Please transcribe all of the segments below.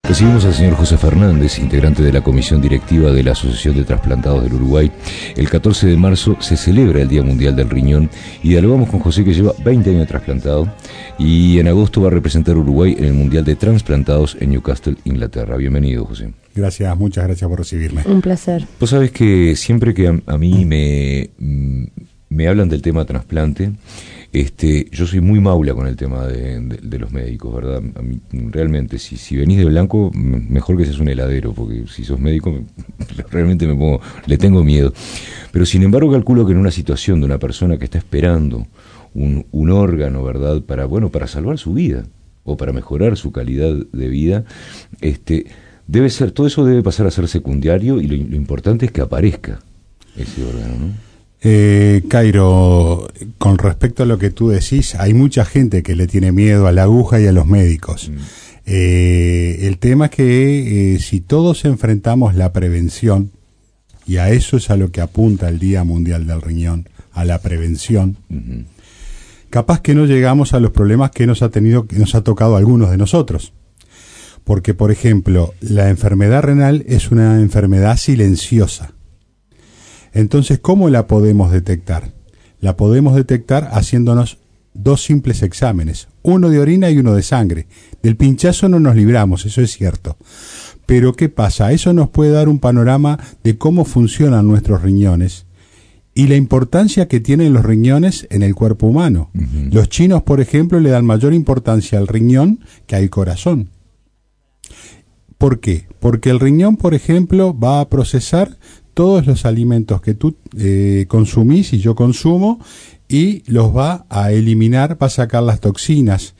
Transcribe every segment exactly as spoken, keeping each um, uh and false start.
Recibimos al señor José Fernández, integrante de la Comisión Directiva de la Asociación de Trasplantados del Uruguay. El catorce de marzo se celebra el Día Mundial del Riñón y dialogamos con José, que lleva veinte años de trasplantado, y en agosto va a representar a Uruguay en el Mundial de Transplantados en Newcastle, Inglaterra. Bienvenido, José. Gracias, muchas gracias por recibirme. Un placer. Vos sabés que siempre que a, a mí me, me hablan del tema trasplante, Este, yo soy muy maula con el tema de, de, de los médicos, ¿verdad? A mí, realmente, si, si venís de blanco, mejor que seas un heladero, porque si sos médico, me, realmente me pongo, le tengo miedo. Pero sin embargo, calculo que en una situación de una persona que está esperando un, un órgano, ¿verdad? Para, bueno, para salvar su vida, o para mejorar su calidad de vida, este, debe ser, todo eso debe pasar a ser secundario, y lo, lo importante es que aparezca ese órgano, ¿no? Eh, Cairo, con respecto a lo que tú decís, hay mucha gente que le tiene miedo a la aguja y a los médicos. Mm. Eh, el tema es que eh, si todos enfrentamos la prevención, y a eso es a lo que apunta el Día Mundial del Riñón, a la prevención, uh-huh. capaz que no llegamos a los problemas que nos ha tenido, que nos ha tocado a algunos de nosotros. Porque, por ejemplo, la enfermedad renal es una enfermedad silenciosa. Entonces, ¿cómo la podemos detectar? La podemos detectar haciéndonos dos simples exámenes, uno de orina y uno de sangre. Del pinchazo no nos libramos, eso es cierto. Pero ¿qué pasa? Eso nos puede dar un panorama de cómo funcionan nuestros riñones y la importancia que tienen los riñones en el cuerpo humano. Uh-huh. Los chinos, por ejemplo, le dan mayor importancia al riñón que al corazón. ¿Por qué? Porque el riñón, por ejemplo, va a procesar todos los alimentos que tú eh, consumís y yo consumo, y los va a eliminar, va a sacar las toxinas,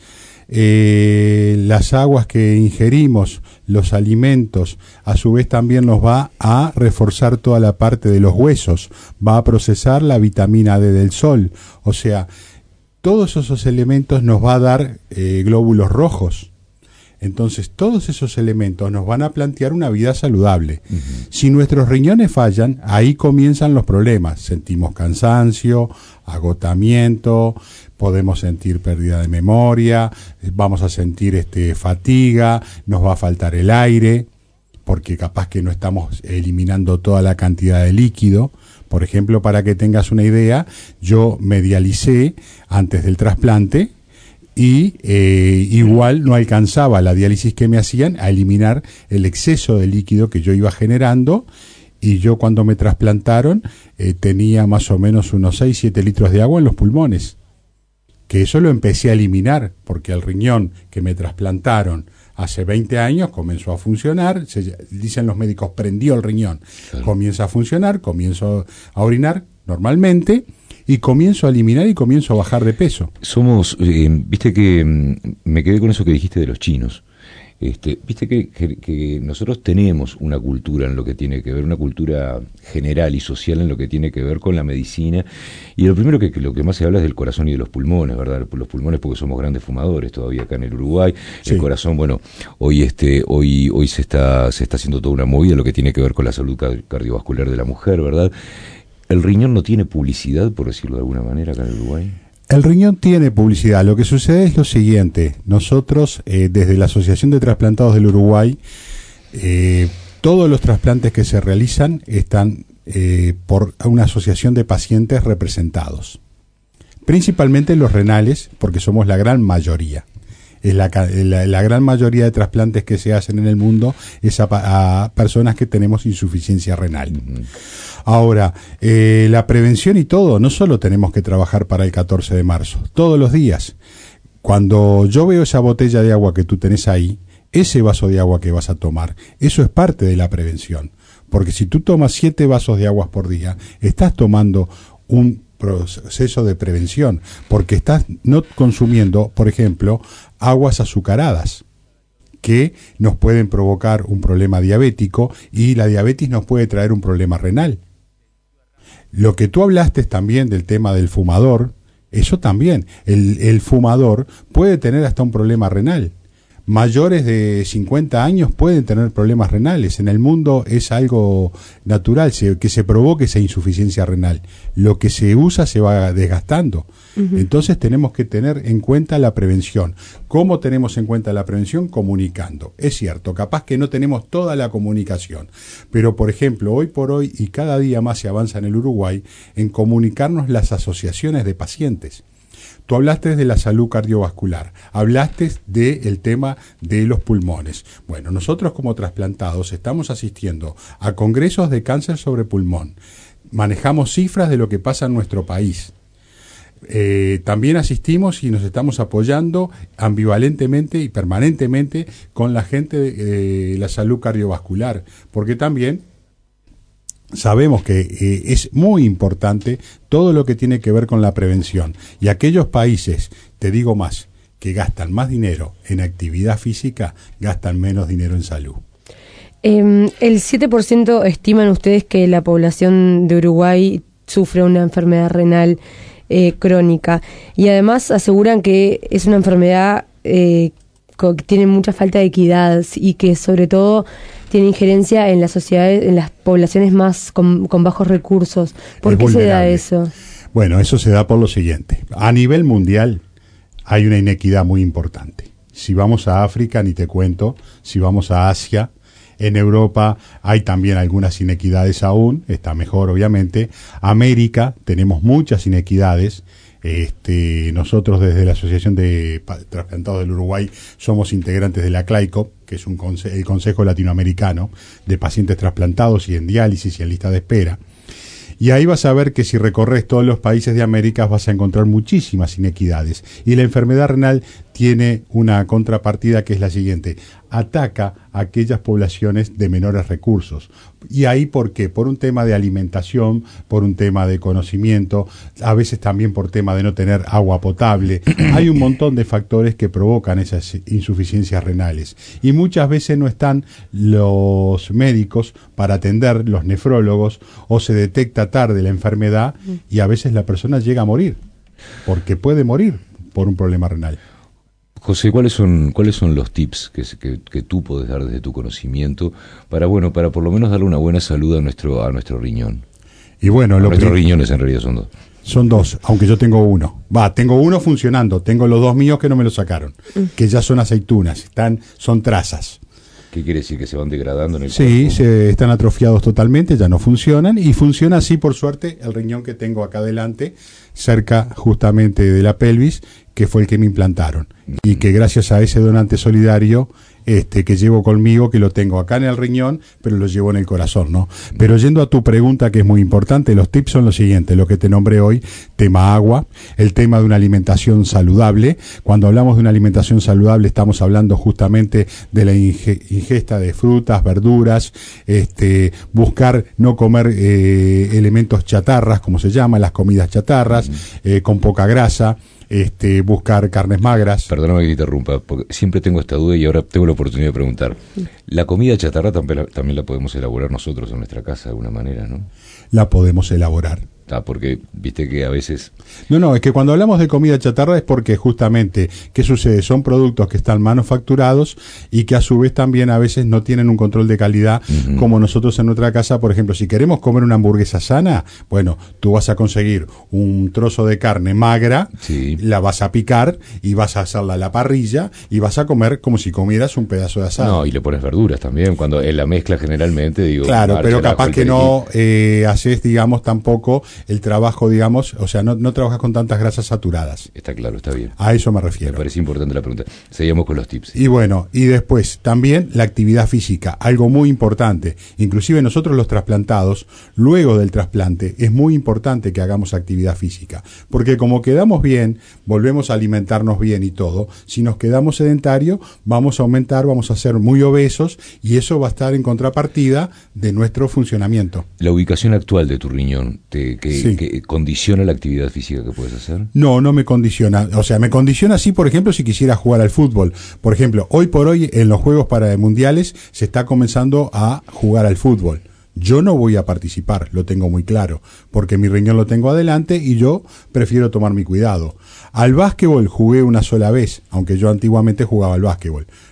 eh, las aguas que ingerimos, los alimentos, a su vez también nos va a reforzar toda la parte de los huesos, va a procesar la vitamina D del sol, o sea, todos esos elementos nos va a dar eh, glóbulos rojos. Entonces, todos esos elementos nos van a plantear una vida saludable. Uh-huh. Si nuestros riñones fallan, ahí comienzan los problemas. Sentimos cansancio, agotamiento, podemos sentir pérdida de memoria, vamos a sentir este, fatiga, nos va a faltar el aire, porque capaz que no estamos eliminando toda la cantidad de líquido. Por ejemplo, para que tengas una idea, yo me dialicé antes del trasplante, y eh, igual no alcanzaba la diálisis que me hacían a eliminar el exceso de líquido que yo iba generando, y yo cuando me trasplantaron eh, tenía más o menos unos seis a siete litros de agua en los pulmones, que eso lo empecé a eliminar porque el riñón que me trasplantaron hace veinte años comenzó a funcionar, se, dicen los médicos, prendió el riñón, claro. Comienza a funcionar, comienzo a orinar normalmente, y comienzo a eliminar y comienzo a bajar de peso. Somos, eh, viste que me quedé con eso que dijiste de los chinos. Este, viste que, que, que nosotros tenemos una cultura en lo que tiene que ver, una cultura general y social en lo que tiene que ver con la medicina, y lo primero que, que lo que más se habla es del corazón y de los pulmones, ¿verdad? Los pulmones porque somos grandes fumadores todavía acá en el Uruguay. Sí. El corazón, bueno, hoy este, hoy, hoy se está, se está haciendo toda una movida en lo que tiene que ver con la salud cardiovascular de la mujer, ¿verdad? ¿El riñón no tiene publicidad, por decirlo de alguna manera, acá en el Uruguay? El riñón tiene publicidad. Lo que sucede es lo siguiente. Nosotros, eh, desde la Asociación de Trasplantados del Uruguay, eh, todos los trasplantes que se realizan están eh, por una asociación de pacientes representados. Principalmente los renales, porque somos la gran mayoría. Es la, la, la gran mayoría de trasplantes que se hacen en el mundo es a, a personas que tenemos insuficiencia renal. Uh-huh. Ahora, eh, la prevención y todo, no solo tenemos que trabajar para el catorce de marzo, todos los días. Cuando yo veo esa botella de agua que tú tenés ahí, ese vaso de agua que vas a tomar, eso es parte de la prevención. Porque si tú tomas siete vasos de agua por día, estás tomando un proceso de prevención, porque estás no consumiendo, por ejemplo, aguas azucaradas, que nos pueden provocar un problema diabético, y la diabetes nos puede traer un problema renal. Lo que tú hablaste también del tema del fumador, eso también, el, el fumador puede tener hasta un problema renal. mayores de cincuenta años pueden tener problemas renales. En el mundo es algo natural se, que se provoque esa insuficiencia renal. Lo que se usa se va desgastando. Uh-huh. Entonces tenemos que tener en cuenta la prevención. ¿Cómo tenemos en cuenta la prevención? Comunicando. Es cierto, capaz que no tenemos toda la comunicación, pero por ejemplo, hoy por hoy y cada día más se avanza en el Uruguay en comunicarnos las asociaciones de pacientes. Tú hablaste de la salud cardiovascular, hablaste del tema de los pulmones. Bueno, nosotros como trasplantados estamos asistiendo a congresos de cáncer sobre pulmón. Manejamos cifras de lo que pasa en nuestro país. Eh, también asistimos y nos estamos apoyando ambivalentemente y permanentemente con la gente de eh, la salud cardiovascular, porque también sabemos que eh, es muy importante todo lo que tiene que ver con la prevención. Y aquellos países, te digo más, que gastan más dinero en actividad física, gastan menos dinero en salud. Eh, el siete por ciento estiman ustedes que la población de Uruguay sufre una enfermedad renal eh, crónica. Y además aseguran que es una enfermedad eh, que tiene mucha falta de equidad y que sobre todo tiene injerencia en las sociedades, en las poblaciones más con, con bajos recursos. ¿Por qué se da eso? Bueno, eso se da por lo siguiente. A nivel mundial hay una inequidad muy importante. Si vamos a África, ni te cuento. Si vamos a Asia, en Europa hay también algunas inequidades aún. Está mejor, obviamente. América, tenemos muchas inequidades. Este, nosotros desde la Asociación de Trasplantados del Uruguay somos integrantes de la CLAICOP, que es un conse- el Consejo Latinoamericano de Pacientes Trasplantados y en diálisis y en lista de espera. Y ahí vas a ver que si recorres todos los países de América vas a encontrar muchísimas inequidades. Y la enfermedad renal tiene una contrapartida que es la siguiente: ataca a aquellas poblaciones de menores recursos. ¿Y ahí por qué? Por un tema de alimentación, por un tema de conocimiento, a veces también por tema de no tener agua potable. Hay un montón de factores que provocan esas insuficiencias renales. Y muchas veces no están los médicos para atender, los nefrólogos, o se detecta tarde la enfermedad y a veces la persona llega a morir, porque puede morir por un problema renal. José, ¿cuáles son cuáles son los tips que, que, que tú podés dar desde tu conocimiento para bueno para por lo menos darle una buena salud a nuestro a nuestro riñón? Y bueno, a lo nuestros que, riñones en realidad son dos. Son dos, aunque yo tengo uno. Va, tengo uno funcionando, tengo los dos míos que no me los sacaron, mm. que ya son aceitunas, están son trazas. ¿Qué quiere decir? ¿Que se van degradando en el sí, cuerpo? Sí, se están atrofiados totalmente, ya no funcionan, y funciona así, por suerte, el riñón que tengo acá adelante, cerca justamente de la pelvis, que fue el que me implantaron. Mm. Y que gracias a ese donante solidario este que llevo conmigo, que lo tengo acá en el riñón, pero lo llevo en el corazón, ¿no? Mm. Pero yendo a tu pregunta, que es muy importante, los tips son los siguientes, lo que te nombré hoy: tema agua, el tema de una alimentación saludable. Cuando hablamos de una alimentación saludable estamos hablando justamente de la inge- ingesta de frutas, verduras, este buscar no comer eh, elementos chatarras, como se llama, las comidas chatarras, mm. eh, con poca grasa. Este, buscar carnes magras. Perdóname que te interrumpa, porque siempre tengo esta duda y ahora tengo la oportunidad de preguntar. La comida chatarra también la, también la podemos elaborar nosotros en nuestra casa de alguna manera, ¿no? La podemos elaborar. Ah, porque viste que a veces... No, no, es que cuando hablamos de comida chatarra es porque justamente, ¿qué sucede? Son productos que están manufacturados y que a su vez también a veces no tienen un control de calidad, uh-huh. como nosotros en nuestra casa. Por ejemplo, si queremos comer una hamburguesa sana, bueno, tú vas a conseguir un trozo de carne magra, sí. la vas a picar y vas a hacerla a la parrilla y vas a comer como si comieras un pedazo de asado. No, y le pones verduras también, cuando en la mezcla generalmente, digo... Claro, pero capaz que no eh, haces, digamos, tampoco... el trabajo, digamos, o sea, no, no trabajas con tantas grasas saturadas. Está claro, está bien. A eso me refiero. Me parece importante la pregunta. Seguimos con los tips. Y bueno, y después, también la actividad física, algo muy importante. Inclusive nosotros los trasplantados, luego del trasplante, es muy importante que hagamos actividad física. Porque como quedamos bien, volvemos a alimentarnos bien y todo, si nos quedamos sedentarios, vamos a aumentar, vamos a ser muy obesos, y eso va a estar en contrapartida de nuestro funcionamiento. La ubicación actual de tu riñón, te, que, sí. que condiciona la actividad física que puedes hacer. No, no me condiciona. O sea, me condiciona sí, por ejemplo, si quisiera jugar al fútbol. Por ejemplo, hoy por hoy en los Juegos Paramundiales se está comenzando a jugar al fútbol. Yo no voy a participar, lo tengo muy claro, porque mi riñón lo tengo adelante y yo prefiero tomar mi cuidado. Al básquetbol jugué una sola vez, aunque yo antiguamente jugaba al básquetbol,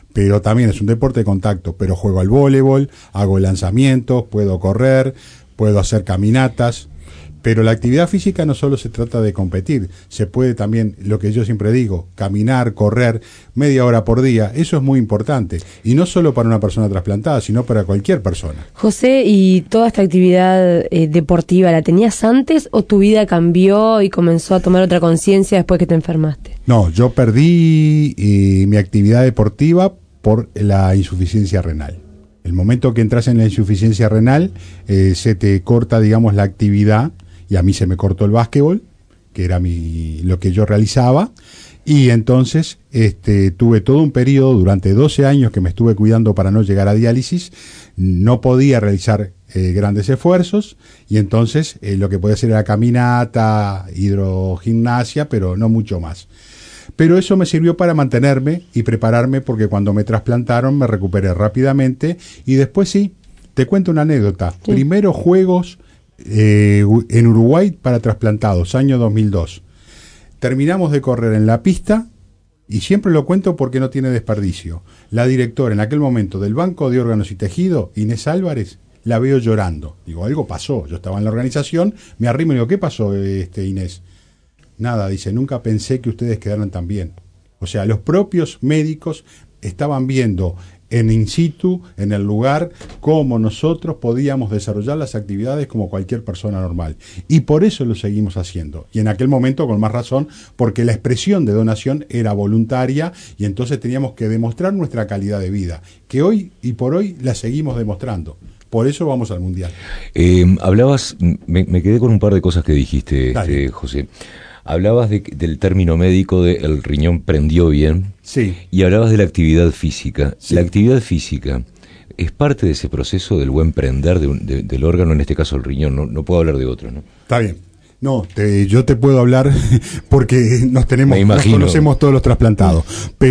pero también es un deporte de contacto, pero juego al voleibol, hago lanzamientos, puedo correr, puedo hacer caminatas, pero la actividad física no solo se trata de competir, se puede también, lo que yo siempre digo, caminar, correr media hora por día, eso es muy importante, y no solo para una persona trasplantada, sino para cualquier persona. José, ¿y toda esta actividad eh, deportiva la tenías antes o tu vida cambió y comenzó a tomar otra conciencia después que te enfermaste? No, yo perdí eh, mi actividad deportiva por la insuficiencia renal. El momento que entras en la insuficiencia renal, eh, se te corta, digamos, la actividad, y a mí se me cortó el básquetbol, que era mi, lo que yo realizaba, y entonces este, tuve todo un periodo, durante doce años que me estuve cuidando para no llegar a diálisis, no podía realizar eh, grandes esfuerzos, y entonces eh, lo que podía hacer era caminata, hidrogimnasia, pero no mucho más. Pero eso me sirvió para mantenerme y prepararme, porque cuando me trasplantaron me recuperé rápidamente, y después sí, te cuento una anécdota. Sí. Primero Juegos eh, en Uruguay para trasplantados, año dos mil dos. Terminamos de correr en la pista, y siempre lo cuento porque no tiene desperdicio. La directora en aquel momento del Banco de Órganos y Tejido, Inés Álvarez, la veo llorando. Digo, algo pasó. Yo estaba en la organización, me arrimo y digo, ¿qué pasó, este, Inés? Nada, dice, nunca pensé que ustedes quedaran tan bien. O sea, los propios médicos estaban viendo en in situ, en el lugar, cómo nosotros podíamos desarrollar las actividades como cualquier persona normal. Y por eso lo seguimos haciendo. Y en aquel momento, con más razón, porque la expresión de donación era voluntaria, y entonces teníamos que demostrar nuestra calidad de vida, que hoy y por hoy la seguimos demostrando. Por eso vamos al Mundial. Eh, hablabas, me, me quedé con un par de cosas que dijiste, este, José. Hablabas de, del término médico de el riñón prendió bien. Sí. Y hablabas de la actividad física. Sí. La actividad física es parte de ese proceso del buen prender de un, de, del órgano, en este caso el riñón. No, no puedo hablar de otro, ¿no? Está bien. No, te, yo te puedo hablar porque nos tenemos, Me nos conocemos todos los trasplantados.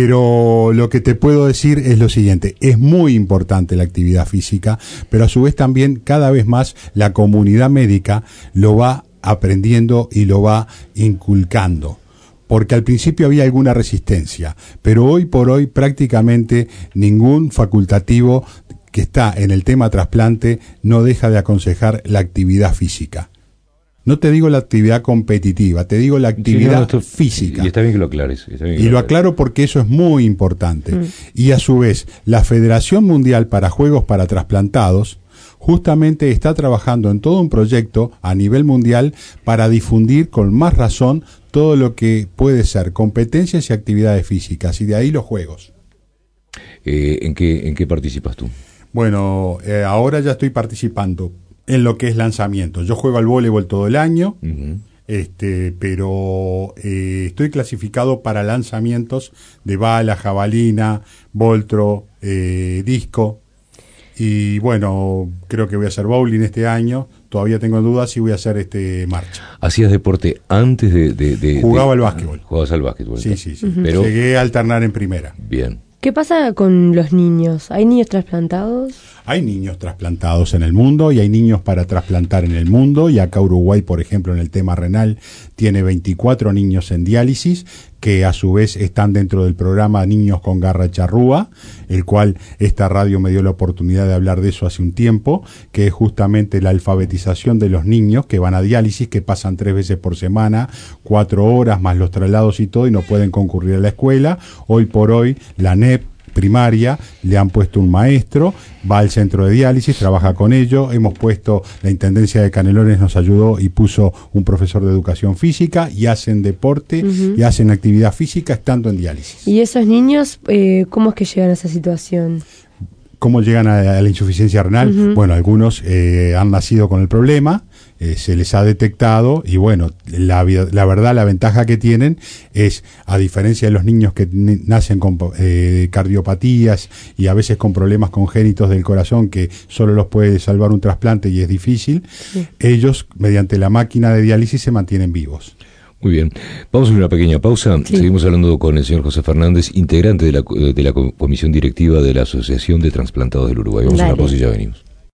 Pero lo que te puedo decir es lo siguiente: es muy importante la actividad física, pero a su vez también cada vez más la comunidad médica lo va aprendiendo y lo va inculcando, porque al principio había alguna resistencia, pero hoy por hoy prácticamente ningún facultativo que está en el tema trasplante no deja de aconsejar la actividad física. No te digo la actividad competitiva, te digo la actividad sí, no, esto, física. Y está bien que lo aclares. Está bien que y lo, lo aclaro porque eso es muy importante. Mm. Y a su vez, la Federación Mundial para Juegos para Trasplantados justamente está trabajando en todo un proyecto a nivel mundial para difundir con más razón todo lo que puede ser competencias y actividades físicas, y de ahí los juegos. Eh, ¿en qué, en qué participas tú? Bueno, eh, ahora ya estoy participando en lo que es lanzamiento. Yo juego al voleibol todo el año, uh-huh. este, pero eh, estoy clasificado para lanzamientos de bala, jabalina, voltro, eh, disco. Y bueno, creo que voy a hacer bowling este año. Todavía tengo dudas si voy a hacer este marcha. ¿Hacías deporte antes de...? de, de Jugaba de, al básquetbol. Jugabas al básquetbol. Sí, sí, sí. Uh-huh. Pero llegué a alternar en primera. Bien. ¿Qué pasa con los niños? ¿Hay niños trasplantados? Hay niños trasplantados en el mundo y hay niños para trasplantar en el mundo, y acá Uruguay, por ejemplo, en el tema renal, tiene veinticuatro niños en diálisis, que a su vez están dentro del programa Niños con Garra Charrúa, el cual esta radio me dio la oportunidad de hablar de eso hace un tiempo, que es justamente la alfabetización de los niños que van a diálisis, que pasan tres veces por semana, cuatro horas más los traslados y todo, y no pueden concurrir a la escuela. Hoy por hoy la N E P primaria le han puesto un maestro, va al centro de diálisis, trabaja con ello. Hemos puesto, la Intendencia de Canelones nos ayudó y puso un profesor de educación física, y hacen deporte, uh-huh. y hacen actividad física estando en diálisis. ¿Y esos niños, eh, cómo es que llegan a esa situación? ¿Cómo llegan a, a la insuficiencia renal? Uh-huh. Bueno, algunos eh, han nacido con el problema, eh, se les ha detectado, y bueno, la, la verdad, la ventaja que tienen es, a diferencia de los niños que n- nacen con eh, cardiopatías y a veces con problemas congénitos del corazón que solo los puede salvar un trasplante y es difícil, sí. ellos, mediante la máquina de diálisis, se mantienen vivos. Muy bien, vamos a una pequeña pausa. Sí. Seguimos hablando con el señor José Fernández, integrante de la, de la comisión directiva de la Asociación de Transplantados del Uruguay. Vamos Dale. a una pausa y ya venimos.